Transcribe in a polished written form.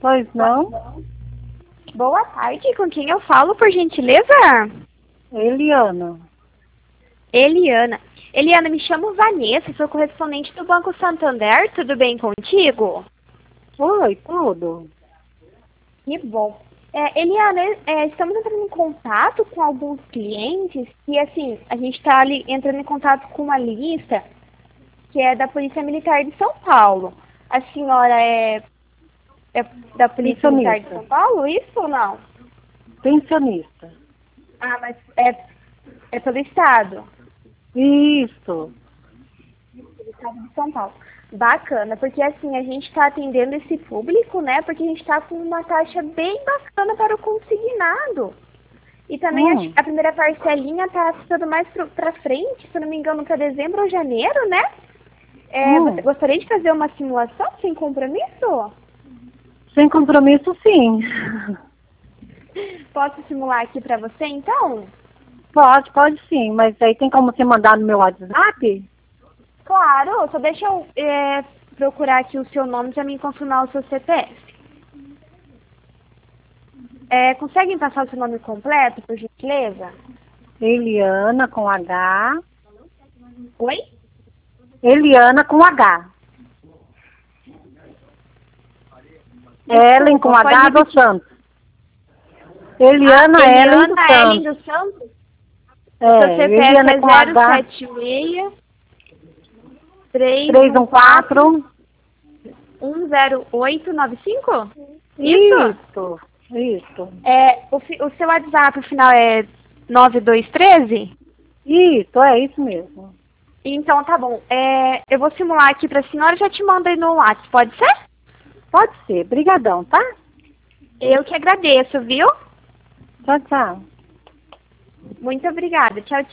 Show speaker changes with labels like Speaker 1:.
Speaker 1: Pois não?
Speaker 2: Boa tarde, com quem eu falo, por gentileza?
Speaker 1: Eliana.
Speaker 2: Eliana. Eliana, me chamo Vanessa, sou correspondente do Banco Santander, tudo bem contigo?
Speaker 1: Oi, tudo.
Speaker 2: Que bom. Eliana, estamos entrando em contato com alguns clientes e, assim, a gente está ali entrando em contato com uma lista que é da Polícia Militar de São Paulo. A senhora é da Polícia Militar de São Paulo, isso ou não?
Speaker 1: Pensionista.
Speaker 2: Ah, mas é pelo Estado.
Speaker 1: Isso.
Speaker 2: Pelo Estado de São Paulo. Bacana, porque assim, a gente está atendendo esse público, né? Porque a gente está com uma taxa bem bacana para o consignado. E também a primeira parcelinha está ficando mais para frente, se eu não me engano, para dezembro ou janeiro, né? Você gostaria de fazer uma simulação sem compromisso?
Speaker 1: Sem compromisso, sim.
Speaker 2: Posso simular aqui para você, então?
Speaker 1: Pode sim, mas aí tem como você mandar no meu WhatsApp?
Speaker 2: Claro, só deixa eu procurar aqui o seu nome para mim confirmar o seu CPF. Conseguem passar o seu nome completo, por gentileza?
Speaker 1: Eliana com H.
Speaker 2: Oi?
Speaker 1: Eliana com H. Ellen com H dos Santos. Eliana Ellen dos Santos.
Speaker 2: Ellen dos Santos? Seu CPF
Speaker 1: Eliana
Speaker 2: é
Speaker 1: com H.
Speaker 2: 076
Speaker 1: 314
Speaker 2: 10895?
Speaker 1: Isso.
Speaker 2: O seu WhatsApp, o final é 9213?
Speaker 1: Isso mesmo.
Speaker 2: Então, tá bom. Eu vou simular aqui pra senhora e já te mando aí no WhatsApp, pode ser?
Speaker 1: Pode ser. Brigadão, tá?
Speaker 2: Eu que agradeço, viu?
Speaker 1: Tchau, tchau.
Speaker 2: Muito obrigada. Tchau, tchau.